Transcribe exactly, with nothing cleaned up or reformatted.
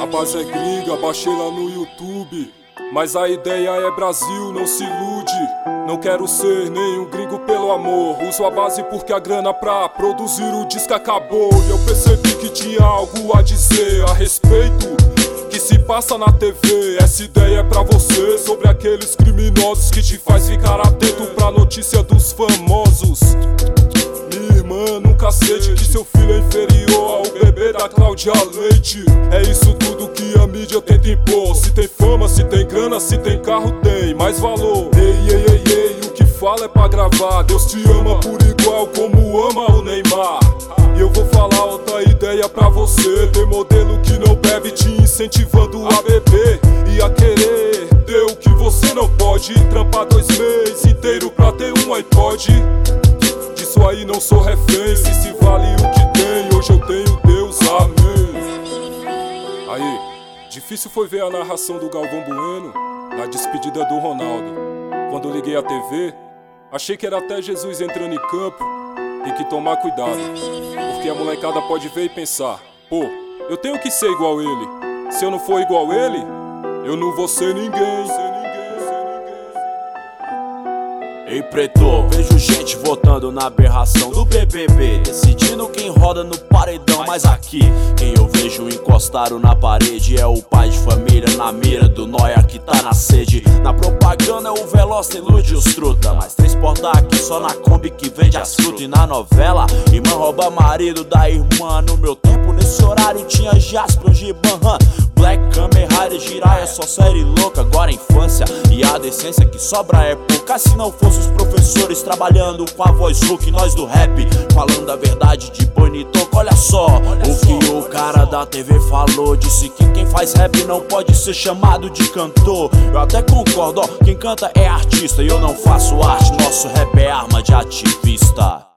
A base é gringa, baixei lá no YouTube, mas a ideia é Brasil, não se ilude. Não quero ser nenhum gringo pelo amor, uso a base porque a grana pra produzir o disco acabou. E eu percebi que tinha algo a dizer a respeito que se passa na T V. Essa ideia é pra você, sobre aqueles criminosos que te faz ficar atento pra notícia dos famosos. Minha irmã nunca sente que seu filho é inferior ao bebê da Cláudia Leite. É isso tudo que a mídia tenta impor. Se tem fama, se tem grana, se tem carro, tem mais valor. Ei, ei, ei, ei, o que fala é pra gravar. Deus te ama por igual como ama o Neymar. E eu vou falar outra ideia pra você. Tem modelo que não bebe te incentivando a beber e a querer ter o que você não pode. Trampar dois meses inteiro pra ter um iPod. Disso aí não sou refém, se se vale o que tem. Hoje eu tenho Deus, amém. Aí, difícil foi ver a narração do Galvão Bueno na despedida do Ronaldo. Quando liguei a T V, achei que era até Jesus entrando em campo. Tem que tomar cuidado, porque a molecada pode ver e pensar: pô, eu tenho que ser igual ele. Se eu não for igual ele, eu não vou ser ninguém. Ei preto, vejo gente votando na aberração do B B B, decidindo quem roda no paredão. Mas aqui, quem eu vejo encostado na parede é o pai de família na mira do nóia que tá na sede. Na propaganda o veloz ilude os truta, mas transporta aqui só na Kombi que vende as frutas. E na novela, irmã rouba marido da irmã. No meu tempo, nesse horário tinha Jasper, Giban, Black, Kamen Rider, Jiraiya, só série louca. Agora a infância e a decência que sobra é pouca. Se não fosse os professores trabalhando com a voz hook, nós do rap falando a verdade de bonito. Olha só o que o cara da T V falou. Disse que quem faz rap não pode ser chamado de cantor. Eu até concordo, ó, quem canta é artista e eu não faço arte. Nosso rap é arma de ativista.